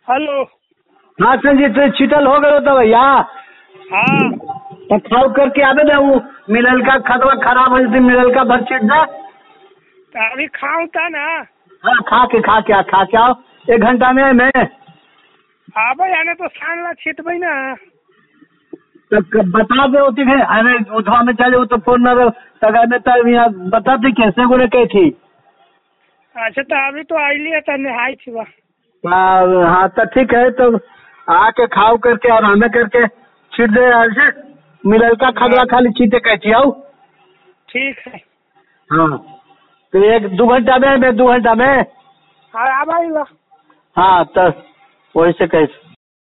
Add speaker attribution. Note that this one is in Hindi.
Speaker 1: हेलो।
Speaker 2: हाँ संजीत छिटल हो गए तो भैया।
Speaker 1: हाँ
Speaker 2: तो खाओ करके आवे ना वो मिलल का खतवा खराब हो जैसे मिलल का भर छिट दे।
Speaker 1: तो अभी खाऊं था ना।
Speaker 2: हाँ खा के आओ 1 घंटा में मैं
Speaker 1: आबे आने तो सान ला छिटबे ना।
Speaker 2: तो बता दे होती है अरे उठवा में चले तो फोन न तगा में तब यहाँ बताते कैसे बोले कही थी।
Speaker 1: अच्छा तो अभी तो आइलिए तो नहाई थी वह।
Speaker 2: हाँ तो ठीक है तो आके खाओ करके और हमें करके छिट दे ऐसे मिलल का खतवा खाली छीटे कहती आओ।
Speaker 1: ठीक है।
Speaker 2: हाँ तो 1-2 घंटा में 2 घंटा में।
Speaker 1: हाँ आबा।
Speaker 2: हाँ तो वही से कैसे